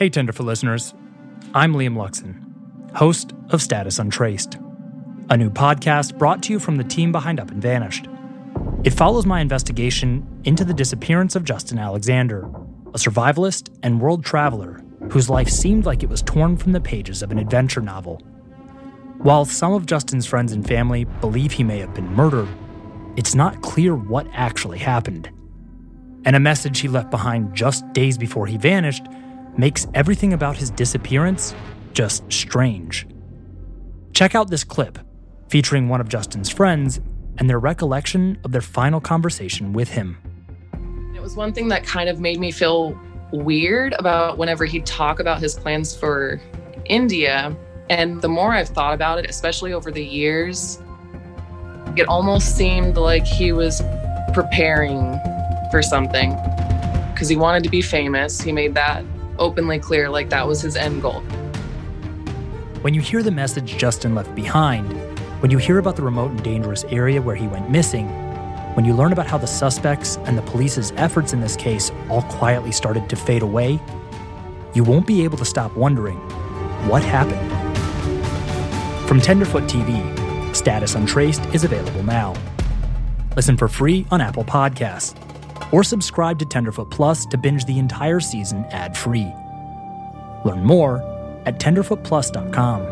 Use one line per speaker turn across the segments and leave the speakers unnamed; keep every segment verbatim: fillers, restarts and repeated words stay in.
Hey, Tenderfoot listeners. I'm Liam Luxon, host of Status Untraced, a new podcast brought to you from the team behind Up and Vanished. It follows my investigation into the disappearance of Justin Alexander, a survivalist and world traveler whose life seemed like it was torn from the pages of an adventure novel. While some of Justin's friends and family believe he may have been murdered, it's not clear what actually happened. And a message he left behind just days before he vanished makes everything about his disappearance just strange. Check out this clip featuring one of Justin's friends and their recollection of their final conversation with him.
It was one thing that kind of made me feel weird about whenever he'd talk about his plans for India. And the more I've thought about it, especially over the years, it almost seemed like he was preparing for something because he wanted to be famous. He made that openly clear, like that was his end goal.
When you hear the message Justin left behind, when you hear about the remote and dangerous area where he went missing, when you learn about how the suspects and the police's efforts in this case all quietly started to fade away, you won't be able to stop wondering, what happened? From Tenderfoot T V, Status Untraced is available now. Listen for free on Apple Podcasts, or subscribe to Tenderfoot Plus to binge the entire season ad-free. Learn more at tenderfoot plus dot com.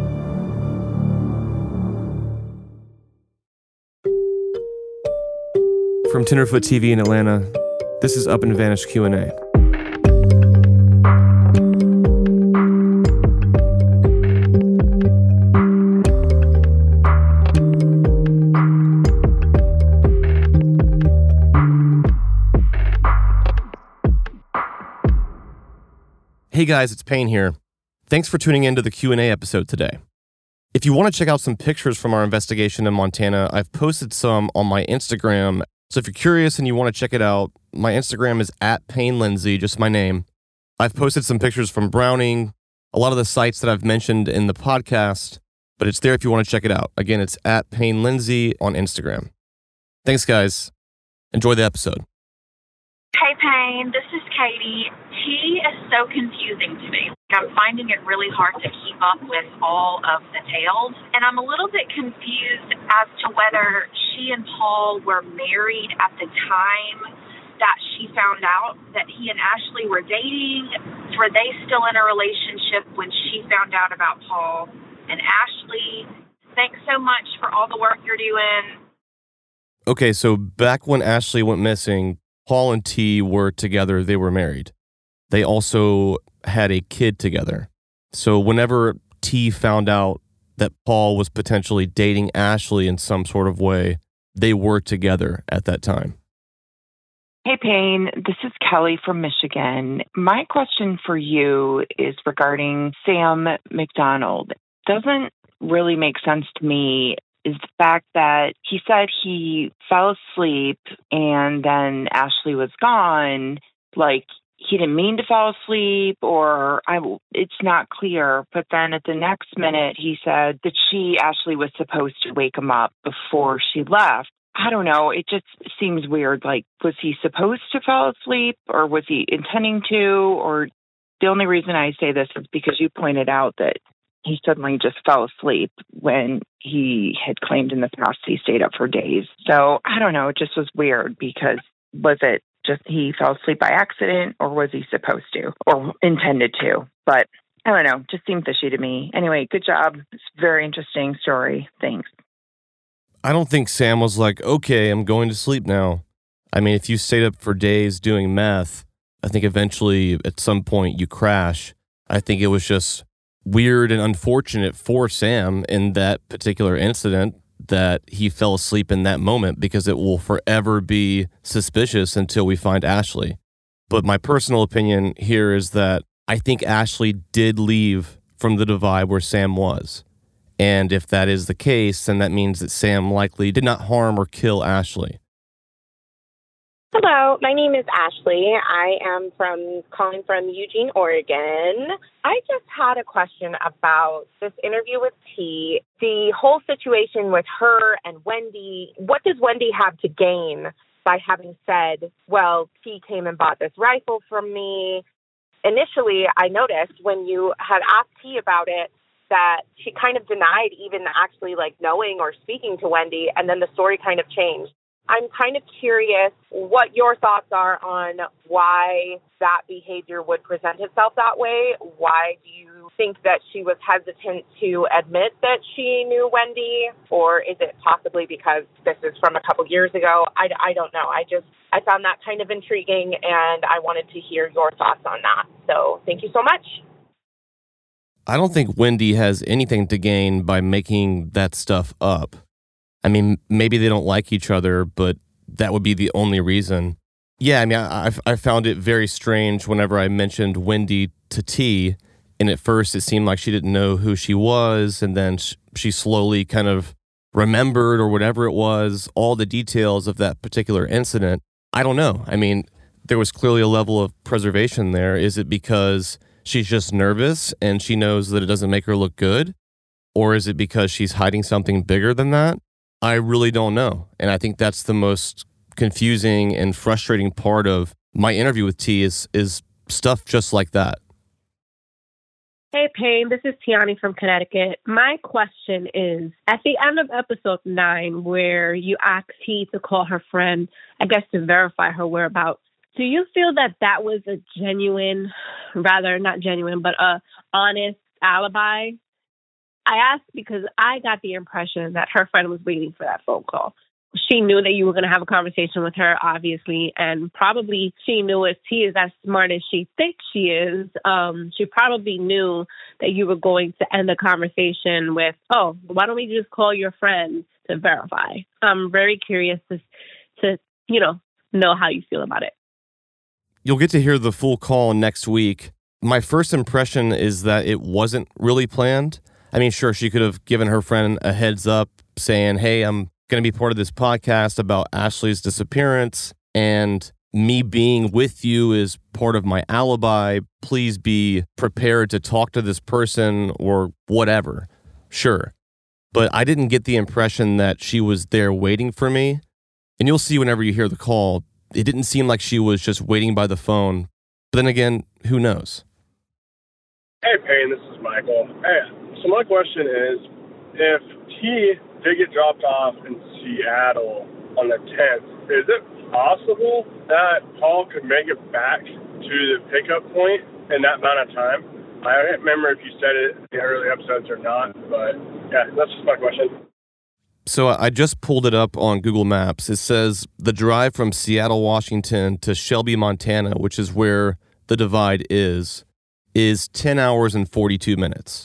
From Tenderfoot T V in Atlanta, this is Up and Vanished Q and A. Hey guys, it's Payne here. Thanks for tuning in to the Q and A episode today. If you want to check out some pictures from our investigation in Montana, I've posted some on my Instagram. So if you're curious and you want to check it out, my Instagram is at Payne Lindsay, just my name. I've posted some pictures from Browning, a lot of the sites that I've mentioned in the podcast, but it's there if you want to check it out. Again, it's at Payne Lindsay on Instagram. Thanks, guys. Enjoy the episode.
Hey, Payne. This is Katie. T is so confusing to me. I'm finding it really hard to keep up with all of the tales, and I'm a little bit confused as to whether she and Paul were married at the time that she found out that he and Ashley were dating. Were they still in a relationship when she found out about Paul and Ashley? Thanks so much for all the work you're doing.
Okay, so back when Ashley went missing, Paul and T were together. They were married. They also had a kid together. So whenever T found out that Paul was potentially dating Ashley in some sort of way, they were together at that time.
Hey, Payne. This is Kelly from Michigan. My question for you is regarding Sam McDonald. Doesn't really make sense to me is the fact that he said he fell asleep and then Ashley was gone. Like, he didn't mean to fall asleep, or I, it's not clear. But then at the next minute, he said that she, Ashley, was supposed to wake him up before she left. I don't know. It just seems weird. Like, was he supposed to fall asleep, or was he intending to? Or the only reason I say this is because you pointed out that he suddenly just fell asleep when he had claimed in the past he stayed up for days. So I don't know. It just was weird because was it just he fell asleep by accident, or was he supposed to or intended to? But I don't know. Just seemed fishy to me. Anyway, good job. It's a very interesting story. Thanks.
I don't think Sam was like, okay, I'm going to sleep now. I mean, if you stayed up for days doing meth, I think eventually at some point you crash. I think it was just weird and unfortunate for Sam in that particular incident that he fell asleep in that moment, because it will forever be suspicious until we find Ashley. But my personal opinion here is that I think Ashley did leave from the divide where Sam was. And if that is the case, then that means that Sam likely did not harm or kill Ashley.
Hello, my name is Ashley. I am from calling from Eugene, Oregon. I just had a question about this interview with T, the whole situation with her and Wendy. What does Wendy have to gain by having said, well, T came and bought this rifle from me, initially I noticed when you had asked T about it that she kind of denied even actually like knowing or speaking to Wendy, and then the story kind of changed. I'm kind of curious what your thoughts are on why that behavior would present itself that way. Why do you think that she was hesitant to admit that she knew Wendy? Or is it possibly because this is from a couple years ago? I, I don't know. I just, I found that kind of intriguing, and I wanted to hear your thoughts on that. So thank you so much.
I don't think Wendy has anything to gain by making that stuff up. I mean, maybe they don't like each other, but that would be the only reason. Yeah, I mean, I, I found it very strange whenever I mentioned Wendy to T, and at first it seemed like she didn't know who she was, and then she slowly kind of remembered, or whatever it was, all the details of that particular incident. I don't know. I mean, there was clearly a level of preservation there. Is it because she's just nervous and she knows that it doesn't make her look good? Or is it because she's hiding something bigger than that? I really don't know. And I think that's the most confusing and frustrating part of my interview with T is, is stuff just like that.
Hey, Payne, this is Tiani from Connecticut. My question is, at the end of episode nine, where you asked T to call her friend, I guess to verify her whereabouts, do you feel that that was a genuine, rather not genuine, but a honest alibi? I asked because I got the impression that her friend was waiting for that phone call. She knew that you were going to have a conversation with her, obviously, and probably she knew as T is as smart as she thinks she is. Um, she probably knew that you were going to end the conversation with, oh, why don't we just call your friend to verify? I'm very curious to, to you know, know how you feel about it.
You'll get to hear the full call next week. My first impression is that it wasn't really planned. I mean, sure, she could have given her friend a heads up saying, hey, I'm going to be part of this podcast about Ashley's disappearance, and me being with you is part of my alibi. Please be prepared to talk to this person or whatever. Sure. But I didn't get the impression that she was there waiting for me. And you'll see whenever you hear the call, it didn't seem like she was just waiting by the phone. But then again, who knows?
Hey, Payne, this is Michael. Hey. So my question is, if T did get dropped off in Seattle on the tenth, is it possible that Paul could make it back to the pickup point in that amount of time? I don't remember if you said it in the early episodes or not, but yeah, that's just my question.
So I just pulled it up on Google Maps. It says the drive from Seattle, Washington to Shelby, Montana, which is where the divide is, is ten hours and forty-two minutes.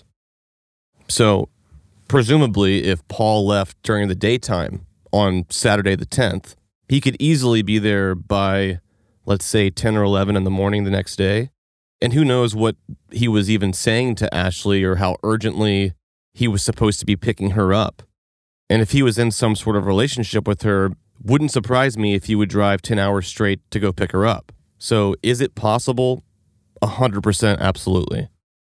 So, presumably, if Paul left during the daytime on Saturday the tenth, he could easily be there by, let's say, ten or eleven in the morning the next day. And who knows what he was even saying to Ashley or how urgently he was supposed to be picking her up. And if he was in some sort of relationship with her, wouldn't surprise me if he would drive ten hours straight to go pick her up. So, is it possible? one hundred percent absolutely.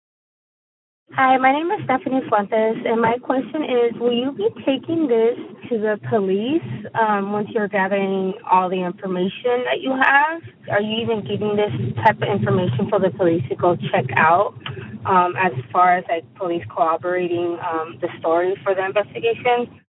Hi, my name is Stephanie Fuentes, and my question is, will you be taking this to the police um, once you're gathering all the information that you have? Are you even giving this type of information for the police to go check out um, as far as like police corroborating um, the story for the investigation?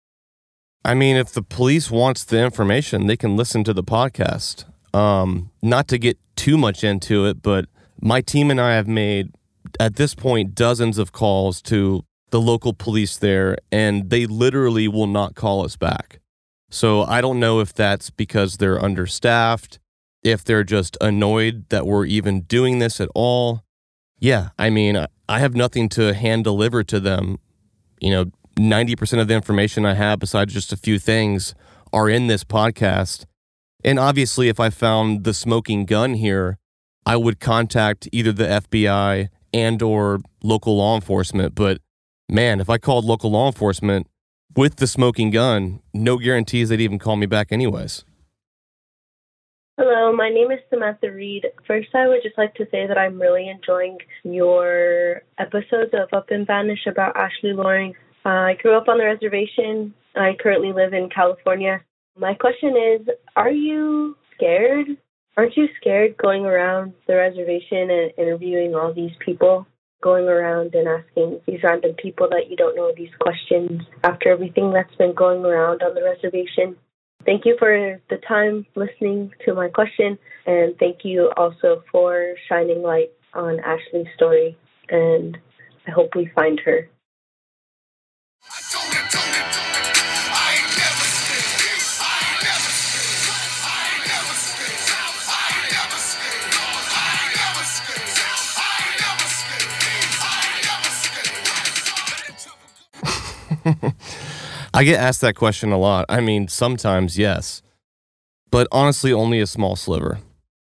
I mean, if the police wants the information, they can listen to the podcast. Um, not to get too much into it, but my team and I have made, at this point, dozens of calls to the local police there, and they literally will not call us back. So I don't know if that's because they're understaffed, if they're just annoyed that we're even doing this at all. Yeah, I mean, I have nothing to hand deliver to them. You know, ninety percent of the information I have, besides just a few things, are in this podcast. And obviously, if I found the smoking gun here, I would contact either the F B I and or local law enforcement. But man, if I called local law enforcement with the smoking gun, no guarantees they'd even call me back anyways.
Hello, my name is Samantha Reed. First, I would just like to say that I'm really enjoying your episodes of Up and Vanish about Ashley Loring. Uh, I grew up on the reservation. I currently live in California. My question is, are you scared Aren't you scared going around the reservation and interviewing all these people? Going around and asking these random people that you don't know these questions after everything that's been going around on the reservation? Thank you for the time listening to my question, and thank you also for shining light on Ashley's story, and I hope we find her.
I get asked that question a lot. I mean, sometimes, yes. But honestly, only a small sliver.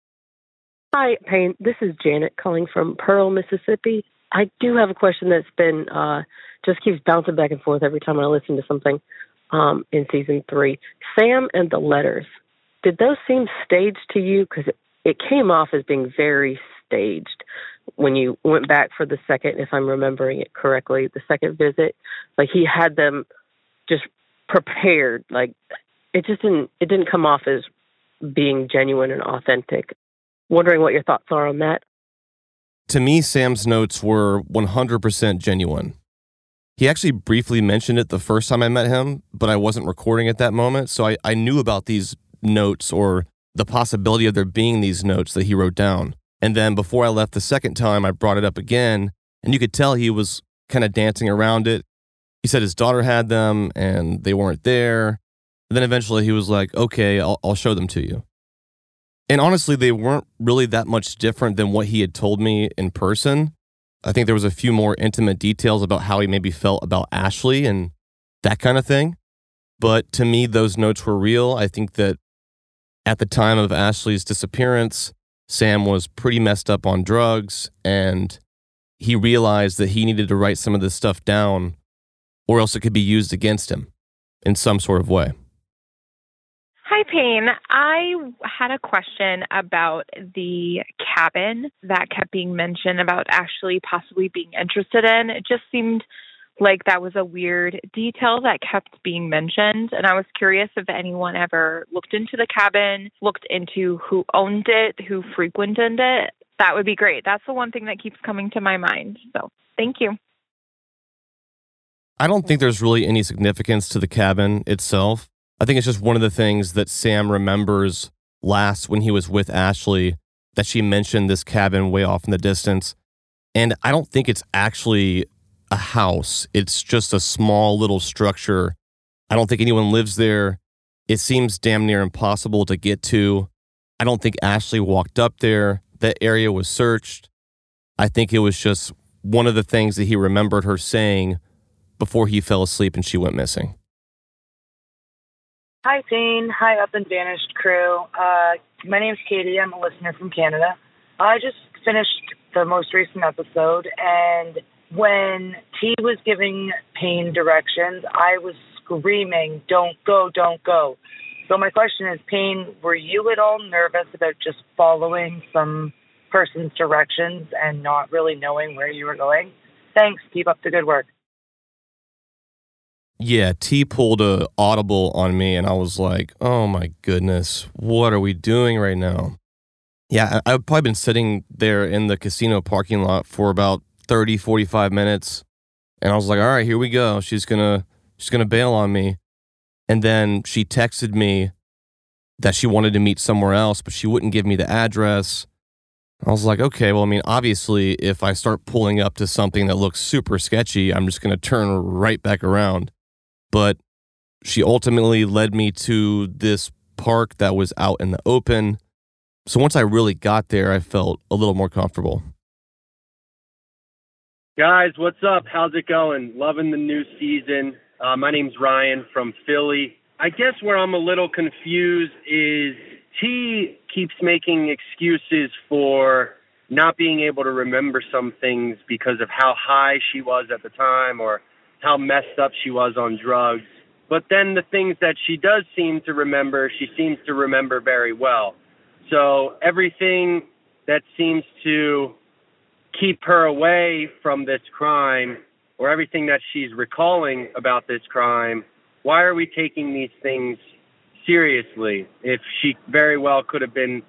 Hi, Payne. This is Janet calling from Pearl, Mississippi. I do have a question that's been, uh, just keeps bouncing back and forth every time I listen to something um, in season three. Sam and the letters, did those seem staged to you? Because it, it came off as being very staged when you went back for the second, if I'm remembering it correctly, the second visit. Like he had them just prepared. Like it just didn't, it didn't come off as being genuine and authentic. Wondering what your thoughts are on that.
To me, Sam's notes were one hundred percent genuine. He actually briefly mentioned it the first time I met him, but I wasn't recording at that moment, so I, I knew about these notes or the possibility of there being these notes that he wrote down. And then before I left the second time, I brought it up again, and you could tell he was kind of dancing around it. He said his daughter had them, and they weren't there. And then eventually he was like, okay, I'll, I'll show them to you. And honestly, they weren't really that much different than what he had told me in person. I think there was a few more intimate details about how he maybe felt about Ashley and that kind of thing. But to me, those notes were real. I think that at the time of Ashley's disappearance, Sam was pretty messed up on drugs, and he realized that he needed to write some of this stuff down, or else it could be used against him in some sort of way.
Hi, Payne. I had a question about the cabin that kept being mentioned about Ashley possibly being interested in. It just seemed like that was a weird detail that kept being mentioned. And I was curious if anyone ever looked into the cabin, looked into who owned it, who frequented it. That would be great. That's the one thing that keeps coming to my mind. So thank you.
I don't think there's really any significance to the cabin itself. I think it's just one of the things that Sam remembers last when he was with Ashley, that she mentioned this cabin way off in the distance. And I don't think it's actually a house. It's just a small little structure. I don't think anyone lives there. It seems damn near impossible to get to. I don't think Ashley walked up there. That area was searched. I think it was just one of the things that he remembered her saying before he fell asleep and she went missing.
Hi, Payne. Hi, Up and Vanished crew. Uh, my name's Katie. I'm a listener from Canada. I just finished the most recent episode, and when T was giving Payne directions, I was screaming, don't go, don't go. So my question is, Payne, were you at all nervous about just following some person's directions and not really knowing where you were going? Thanks. Keep up the good work.
Yeah, T pulled a audible on me, and I was like, oh my goodness, what are we doing right now? Yeah, I- I've probably been sitting there in the casino parking lot for about thirty, forty-five minutes, and I was like, all right, here we go. She's gonna, she's gonna bail on me. And then she texted me that she wanted to meet somewhere else, but she wouldn't give me the address. I was like, okay, well, I mean, obviously, if I start pulling up to something that looks super sketchy, I'm just gonna turn right back around. But she ultimately led me to this park that was out in the open. So once I really got there, I felt a little more comfortable.
Guys, what's up? How's it going? Loving the new season. Uh, my name's Ryan from Philly. I guess where I'm a little confused is T keeps making excuses for not being able to remember some things because of how high she was at the time or how messed up she was on drugs. But then the things that she does seem to remember, she seems to remember very well. So everything that seems to keep her away from this crime, or everything that she's recalling about this crime, why are we taking these things seriously if she very well could have been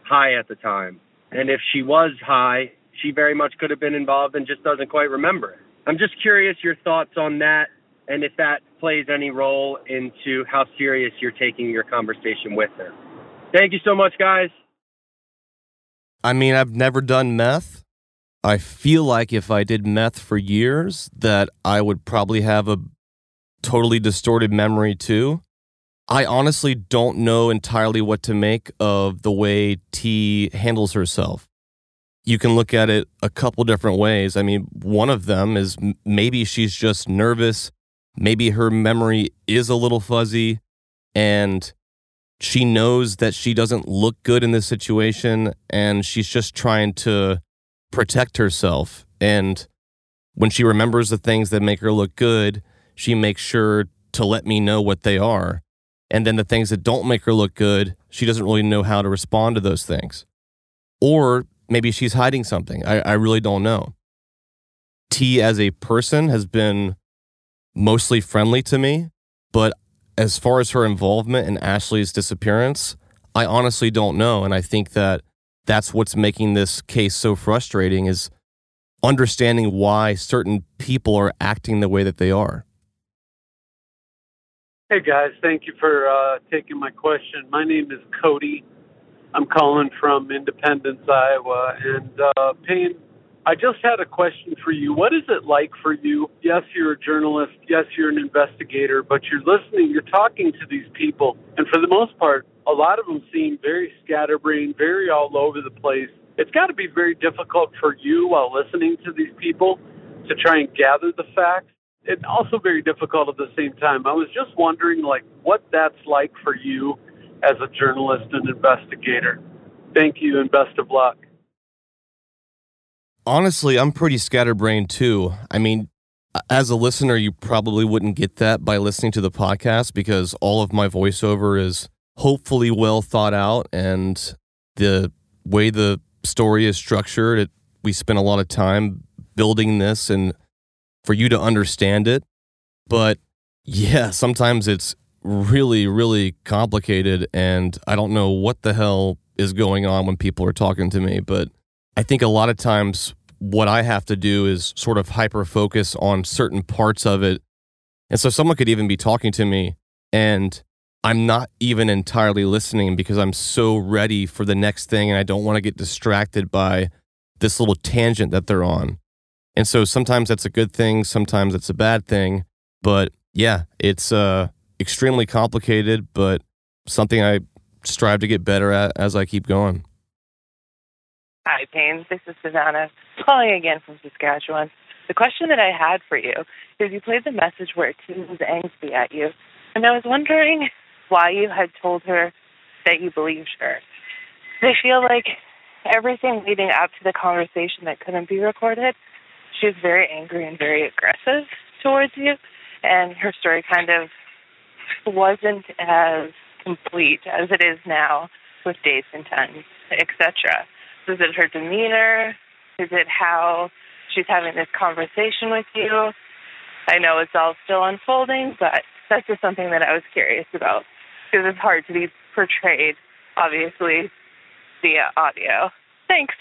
high at the time. And if she was high, she very much could have been involved and just doesn't quite remember it. I'm just curious your thoughts on that and if that plays any role into how serious you're taking your conversation with her. Thank you so much, guys.
I mean, I've never done meth. I feel like if I did meth for years, that I would probably have a totally distorted memory too. I honestly don't know entirely what to make of the way T handles herself. You can look at it a couple different ways. I mean, one of them is maybe she's just nervous. Maybe her memory is a little fuzzy and she knows that she doesn't look good in this situation and she's just trying to protect herself. And when she remembers the things that make her look good, she makes sure to let me know what they are. And then the things that don't make her look good, she doesn't really know how to respond to those things. Or maybe she's hiding something. I, I really don't know. T as a person has been mostly friendly to me, but as far as her involvement in Ashley's disappearance, I honestly don't know. And I think that that's what's making this case so frustrating, is understanding why certain people are acting the way that they are.
Hey guys, thank you for uh, taking my question. My name is Cody. I'm calling from Independence, Iowa. And uh, Payne, I just had a question for you. What is it like for you? Yes, you're a journalist. Yes, you're an investigator, but you're listening, you're talking to these people. And for the most part, a lot of them seem very scatterbrained, very all over the place. It's got to be very difficult for you while listening to these people to try and gather the facts. And also very difficult at the same time. I was just wondering, like, what that's like for you as a journalist and investigator. Thank you and best of luck.
Honestly, I'm pretty scatterbrained too. I mean, as a listener, you probably wouldn't get that by listening to the podcast because all of my voiceover is hopefully well thought out, and the way the story is structured, it, we spent a lot of time building this and for you to understand it. But yeah, sometimes it's really, really complicated and I don't know what the hell is going on when people are talking to me. But I think a lot of times what I have to do is sort of hyper focus on certain parts of it. And so someone could even be talking to me and I'm not even entirely listening because I'm so ready for the next thing and I don't want to get distracted by this little tangent that they're on. And so sometimes that's a good thing, sometimes it's a bad thing. But yeah, it's uh, extremely complicated, but something I strive to get better at as I keep going.
Hi, Payne. This is Savannah, calling again from Saskatchewan. The question that I had for you is you played the message where T was angsty at you, and I was wondering why you had told her that you believed her. I feel like everything leading up to the conversation that couldn't be recorded, she was very angry and very aggressive towards you, and her story kind of wasn't as complete as it is now with dates and times, et cetera. Is it her demeanor? Is it how she's having this conversation with you? I know it's all still unfolding, but that's just something that I was curious about because it's hard to be portrayed, obviously, via audio. Thanks.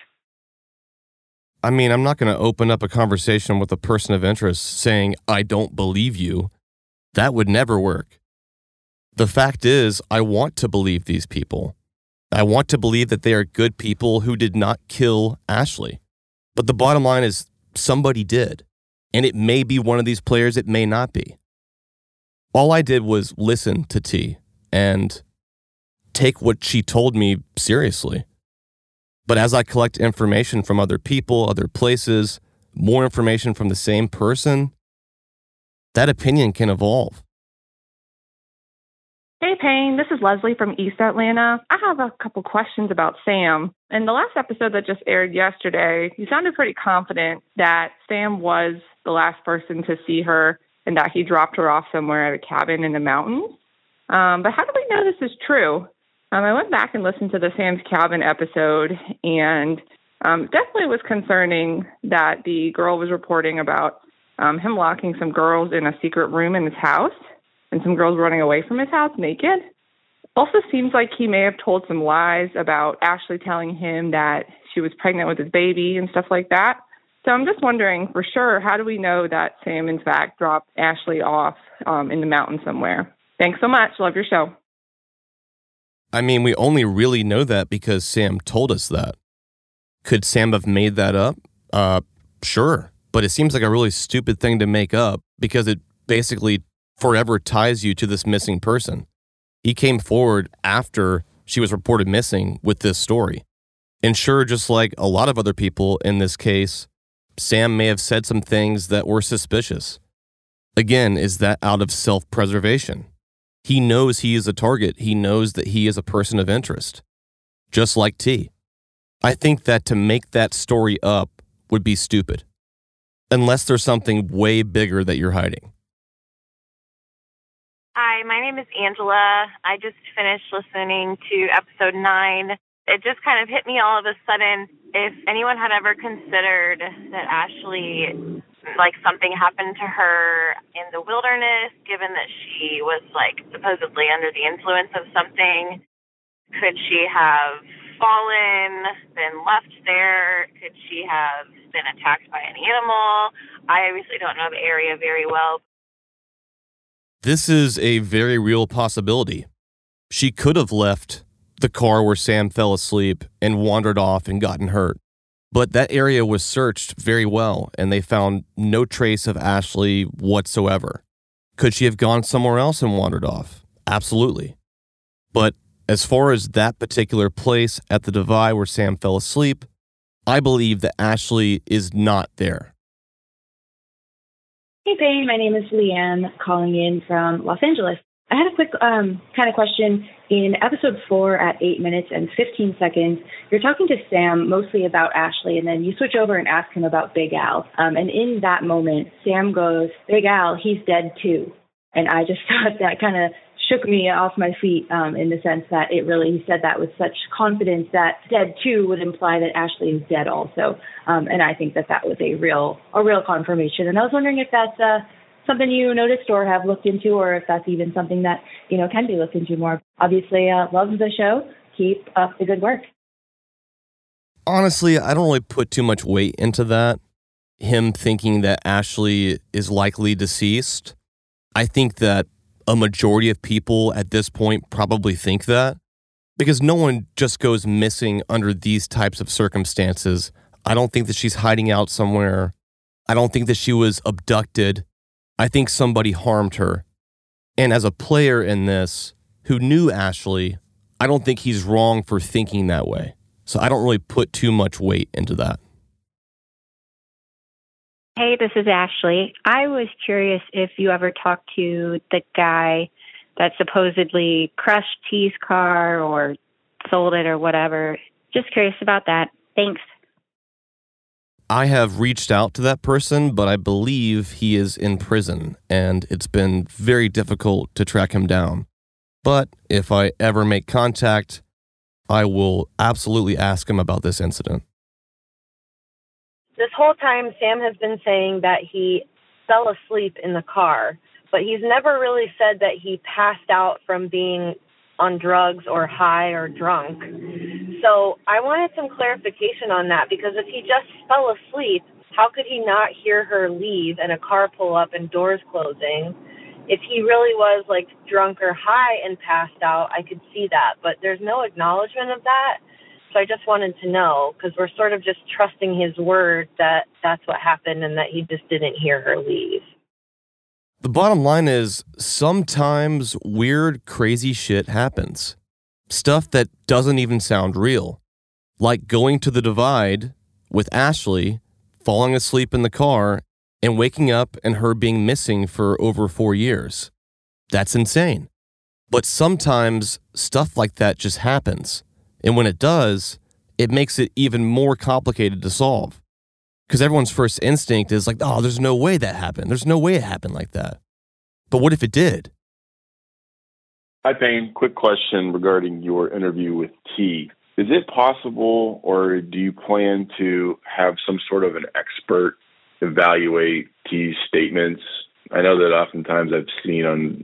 I mean, I'm not going to open up a conversation with a person of interest saying, I don't believe you. That would never work. The fact is, I want to believe these people. I want to believe that they are good people who did not kill Ashley. But the bottom line is somebody did. And it may be one of these players, it may not be. All I did was listen to T and take what she told me seriously. But as I collect information from other people, other places, more information from the same person, that opinion can evolve.
Hey, Payne, this is Leslie from East Atlanta. I have a couple questions about Sam. In the last episode that just aired yesterday, you sounded pretty confident that Sam was the last person to see her and that he dropped her off somewhere at a cabin in the mountains. Um, but how do we know this is true? Um, I went back and listened to the Sam's Cabin episode, and um, definitely was concerning that the girl was reporting about um, him locking some girls in a secret room in his house and some girls running away from his house naked. Also seems like he may have told some lies about Ashley telling him that she was pregnant with his baby and stuff like that. So I'm just wondering for sure, how do we know that Sam, in fact, dropped Ashley off um, in the mountain somewhere? Thanks so much. Love your show.
I mean, we only really know that because Sam told us that. Could Sam have made that up? Uh, sure. But it seems like a really stupid thing to make up because it basically forever ties you to this missing person. He came forward after she was reported missing with this story. And sure, just like a lot of other people in this case, Sam may have said some things that were suspicious. Again, is that out of self-preservation? He knows he is a target. He knows that he is a person of interest. Just like T. I think that to make that story up would be stupid. Unless there's something way bigger that you're hiding.
Hi, my name is Angela. I just finished listening to episode nine. It just kind of hit me all of a sudden if anyone had ever considered that Ashley, like something happened to her in the wilderness, given that she was like supposedly under the influence of something. Could she have fallen, been left there? Could she have been attacked by an animal? I obviously don't know the area very well.
This is a very real possibility. She could have left the car where Sam fell asleep and wandered off and gotten hurt. But that area was searched very well, and they found no trace of Ashley whatsoever. Could she have gone somewhere else and wandered off? Absolutely. But as far as that particular place at the Divide where Sam fell asleep, I believe that Ashley is not there.
Hey, Payne. My name is Leanne, calling in from Los Angeles. I had a quick um, kind of question. In episode four at eight minutes and fifteen seconds, you're talking to Sam mostly about Ashley, and then you switch over and ask him about Big Al. Um, and in that moment, Sam goes, "Big Al, he's dead too." And I just thought that kind of shook me off my feet um, in the sense that it really, he said that with such confidence that dead too would imply that Ashley is dead also. Um, and I think that that was a real, a real confirmation. And I was wondering if that's uh, something you noticed or have looked into, or if that's even something that, you know, can be looked into more. Obviously, uh, love the show. Keep up the good work.
Honestly, I don't really put too much weight into that. Him thinking that Ashley is likely deceased. I think that a majority of people at this point probably think that, because no one just goes missing under these types of circumstances. I don't think that she's hiding out somewhere. I don't think that she was abducted. I think somebody harmed her. And as a player in this who knew Ashley, I don't think he's wrong for thinking that way. So I don't really put too much weight into that.
Hey, this is Ashley. I was curious if you ever talked to the guy that supposedly crushed T's car or sold it or whatever. Just curious about that. Thanks.
I have reached out to that person, but I believe he is in prison, and it's been very difficult to track him down. But if I ever make contact, I will absolutely ask him about this incident.
This whole time, Sam has been saying that he fell asleep in the car, but he's never really said that he passed out from being on drugs or high or drunk. So I wanted some clarification on that, because if he just fell asleep, how could he not hear her leave and a car pull up and doors closing? If he really was like drunk or high and passed out, I could see that, but there's no acknowledgement of that. So I just wanted to know, because we're sort of just trusting his word that that's what happened and that he just didn't hear her leave.
The bottom line is, sometimes weird, crazy shit happens. Stuff that doesn't even sound real. Like going to the Divide with Ashley, falling asleep in the car, and waking up and her being missing for over four years. That's insane. But sometimes stuff like that just happens. And when it does, it makes it even more complicated to solve. Because everyone's first instinct is like, oh, there's no way that happened. There's no way it happened like that. But what if it did?
Hi, Payne. Quick question regarding your interview with T. Is it possible, or do you plan to have some sort of an expert evaluate T's statements? I know that oftentimes I've seen on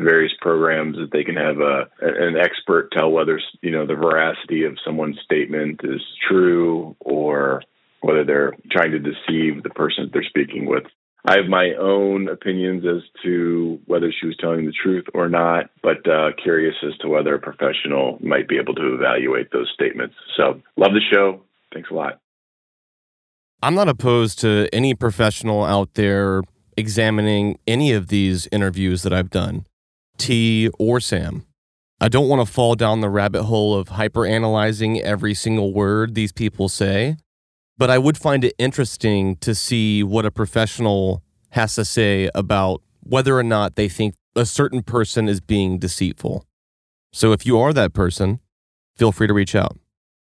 various programs that they can have a an expert tell whether, you know, the veracity of someone's statement is true or whether they're trying to deceive the person that they're speaking with. I have my own opinions as to whether she was telling the truth or not, but uh, curious as to whether a professional might be able to evaluate those statements. So, love the show. Thanks a lot.
I'm not opposed to any professional out there examining any of these interviews that I've done, T or Sam. I don't want to fall down the rabbit hole of hyperanalyzing every single word these people say, but I would find it interesting to see what a professional has to say about whether or not they think a certain person is being deceitful. So if you are that person, feel free to reach out.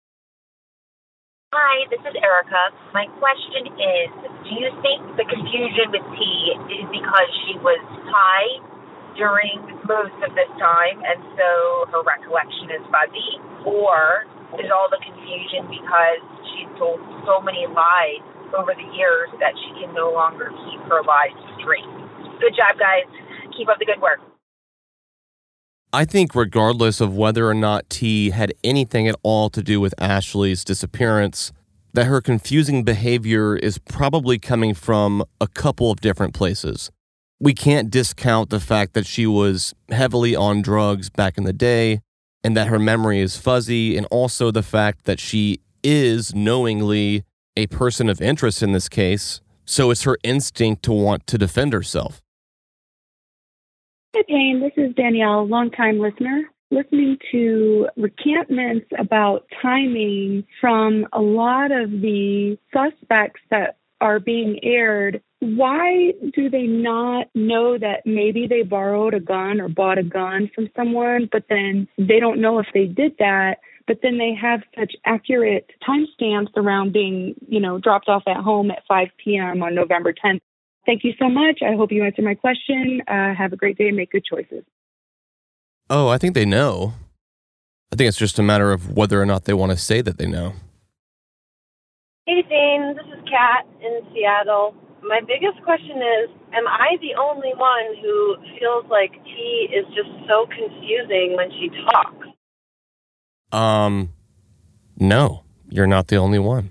Hi, this is Erica. My question is, do you think the confusion with T is because she was high during most of this time and so her recollection is fuzzy? Or is all the confusion because she's told so many lies over the years that she can no longer keep her lies straight? Good job, guys. Keep up the good work.
I think regardless of whether or not T had anything at all to do with Ashley's disappearance, that her confusing behavior is probably coming from a couple of different places. We can't discount the fact that she was heavily on drugs back in the day and that her memory is fuzzy, and also the fact that she is knowingly a person of interest in this case, so it's her instinct to want to defend herself.
Hey, Payne, this is Danielle, longtime listener. Listening to recantments about timing from a lot of the suspects that are being aired, why do they not know that maybe they borrowed a gun or bought a gun from someone, but then they don't know if they did that, but then they have such accurate timestamps around being, you know, dropped off at home at five p.m. on November tenth? Thank you so much. I hope you answered my question. Uh, have a great day and make good choices.
Oh, I think they know. I think it's just a matter of whether or not they want to say that they know.
Hey, Dane. This is Kat in Seattle. My biggest question is, am I the only one who feels like T is just so confusing when she talks?
Um, no, you're not the only one.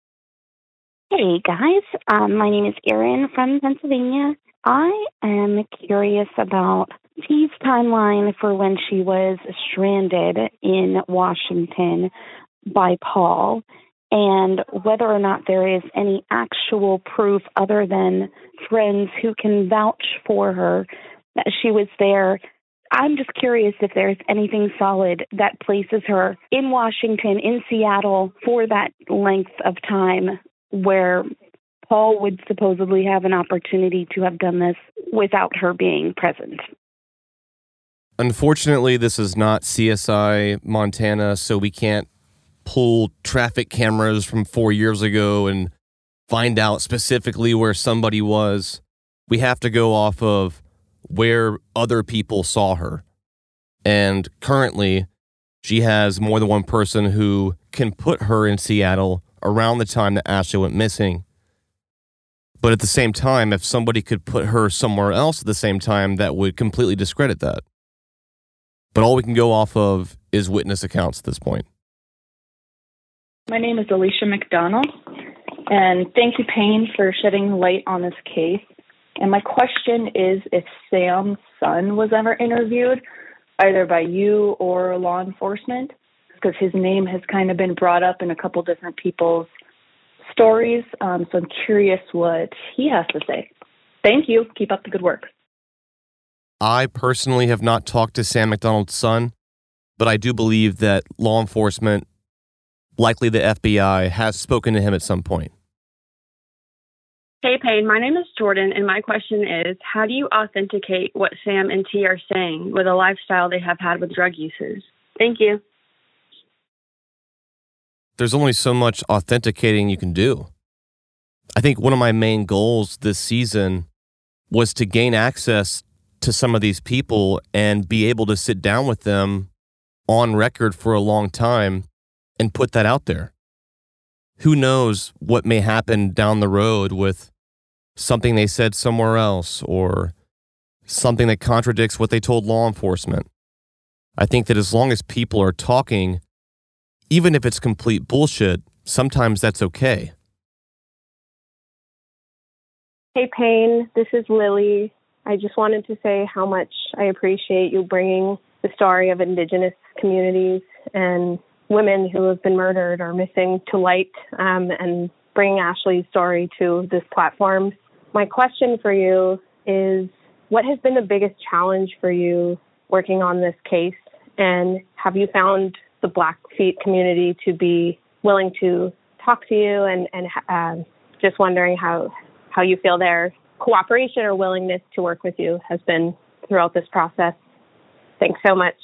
Hey, guys. Um, my name is Erin from Pennsylvania. I am curious about T's timeline for when she was stranded in Washington by Paul, and whether or not there is any actual proof other than friends who can vouch for her that she was there. I'm just curious if there's anything solid that places her in Washington, in Seattle, for that length of time where Paul would supposedly have an opportunity to have done this without her being present.
Unfortunately, this is not C S I Montana, so we can't pull traffic cameras from four years ago and find out specifically where somebody was. We have to go off of where other people saw her. And currently, she has more than one person who can put her in Seattle around the time that Ashley went missing. But at the same time, if somebody could put her somewhere else at the same time, that would completely discredit that. But all we can go off of is witness accounts at this point.
My name is Alicia McDonald, and thank you, Payne, for shedding light on this case. And my question is if Sam's son was ever interviewed, either by you or law enforcement, because his name has kind of been brought up in a couple different people's stories. Um, so I'm curious what he has to say. Thank you. Keep up the good work.
I personally have not talked to Sam McDonald's son, but I do believe that law enforcement, likely the F B I, has spoken to him at some point.
Hey, Payne, my name is Jordan, and my question is, how do you authenticate what Sam and T are saying with a lifestyle they have had with drug users? Thank you.
There's only so much authenticating you can do. I think one of my main goals this season was to gain access to some of these people and be able to sit down with them on record for a long time and put that out there. Who knows what may happen down the road with something they said somewhere else, or something that contradicts what they told law enforcement. I think that as long as people are talking, even if it's complete bullshit, sometimes that's okay.
Hey, Payne, this is Lily. I just wanted to say how much I appreciate you bringing the story of Indigenous communities and women who have been murdered or missing to light, um, and bringing Ashley's story to this platform. My question for you is, what has been the biggest challenge for you working on this case? And have you found the Blackfeet community to be willing to talk to you? And, and uh, just wondering how, how you feel their cooperation or willingness to work with you has been throughout this process. Thanks so much.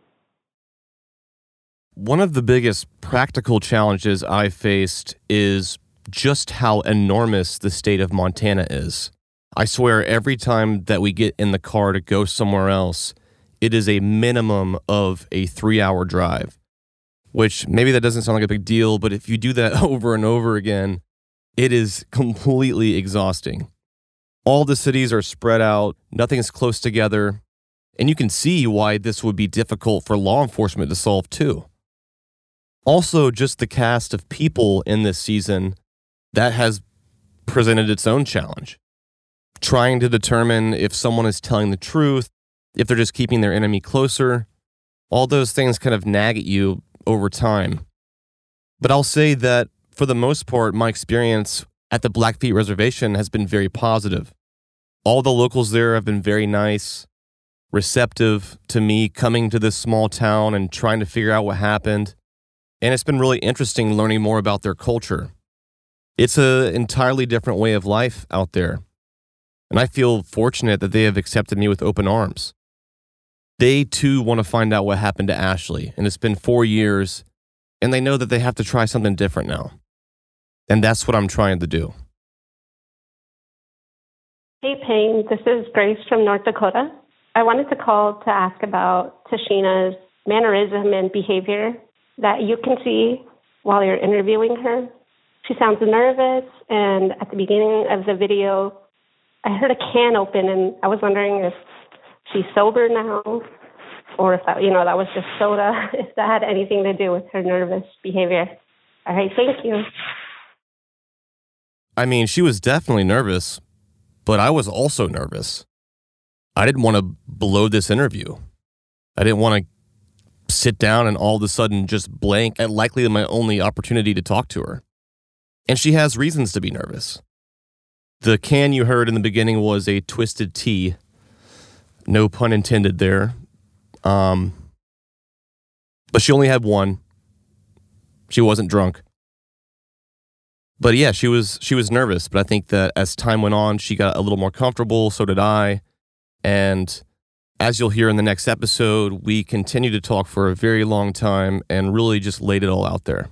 One of the biggest practical challenges I faced is just how enormous the state of Montana is. I swear every time that we get in the car to go somewhere else, it is a minimum of a three-hour drive, which maybe that doesn't sound like a big deal, but if you do that over and over again, it is completely exhausting. All the cities are spread out, nothing's close together, and you can see why this would be difficult for law enforcement to solve too. Also, just the cast of people in this season, that has presented its own challenge. Trying to determine if someone is telling the truth, if they're just keeping their enemy closer, all those things kind of nag at you over time. But I'll say that, for the most part, my experience at the Blackfeet Reservation has been very positive. All the locals there have been very nice, receptive to me coming to this small town and trying to figure out what happened. And it's been really interesting learning more about their culture. It's an entirely different way of life out there. And I feel fortunate that they have accepted me with open arms. They too want to find out what happened to Ashley. And it's been four years, and they know that they have to try something different now. And that's what I'm trying to do.
Hey, Payne, this is Grace from North Dakota. I wanted to call to ask about Tashina's mannerism and behavior that you can see while you're interviewing her. She sounds nervous, and at the beginning of the video, I heard a can open, and I was wondering if she's sober now, or if that, you know, that was just soda, if that had anything to do with her nervous behavior. All right, thank you.
I mean, she was definitely nervous, but I was also nervous. I didn't want to blow this interview. I didn't want to sit down and all of a sudden just blank at likely my only opportunity to talk to her. And she has reasons to be nervous. The can you heard in the beginning was a Twisted Tea. No pun intended there. Um, but she only had one. She wasn't drunk. But yeah, she was she was nervous. But I think that as time went on, she got a little more comfortable. So did I. And as you'll hear in the next episode, we continued to talk for a very long time and really just laid it all out there.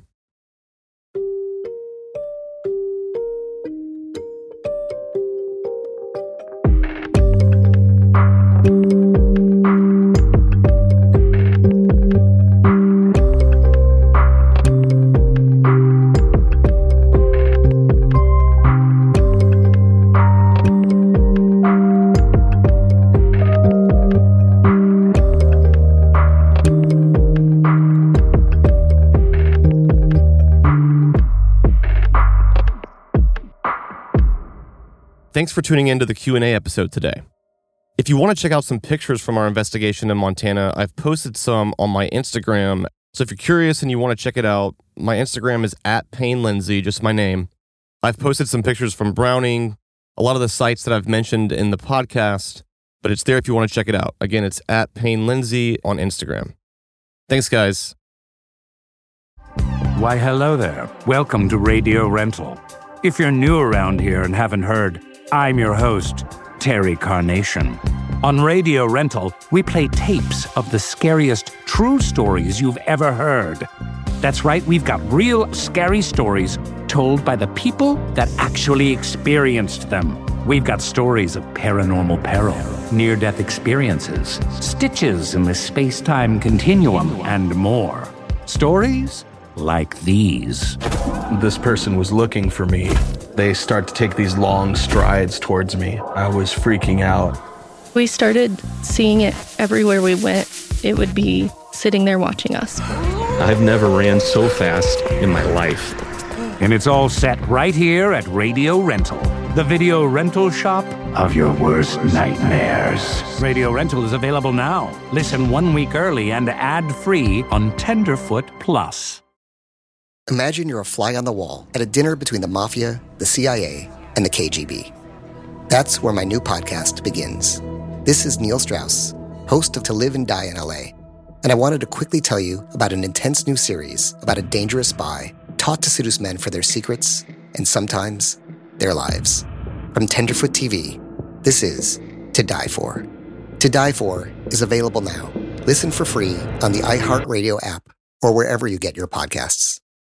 Thanks for tuning in to the Q and A episode today. If you want to check out some pictures from our investigation in Montana, I've posted some on my Instagram. So if you're curious and you want to check it out, my Instagram is at Payne Lindsay, just my name. I've posted some pictures from Browning, a lot of the sites that I've mentioned in the podcast, but it's there if you want to check it out. Again, it's at Payne Lindsay on Instagram. Thanks, guys.
Why, hello there. Welcome to Radio Rental. If you're new around here and haven't heard, I'm your host, Terry Carnation. On Radio Rental, we play tapes of the scariest true stories you've ever heard. That's right, we've got real scary stories told by the people that actually experienced them. We've got stories of paranormal peril, near-death experiences, stitches in the space-time continuum, and more. Stories like these.
This person was looking for me. They start to take these long strides towards me. I was freaking out.
We started seeing it everywhere we went. It would be sitting there watching us.
I've never ran so fast in my life.
And it's all set right here at Radio Rental, the video rental shop of your worst nightmares. Radio Rental is available now. Listen one week early and ad-free on Tenderfoot Plus.
Imagine you're a fly on the wall at a dinner between the Mafia, the C I A, and the K G B. That's where my new podcast begins. This is Neil Strauss, host of To Live and Die in L A, and I wanted to quickly tell you about an intense new series about a dangerous spy taught to seduce men for their secrets and sometimes their lives. From Tenderfoot T V, this is To Die For. To Die For is available now. Listen for free on the iHeartRadio app or wherever you get your podcasts.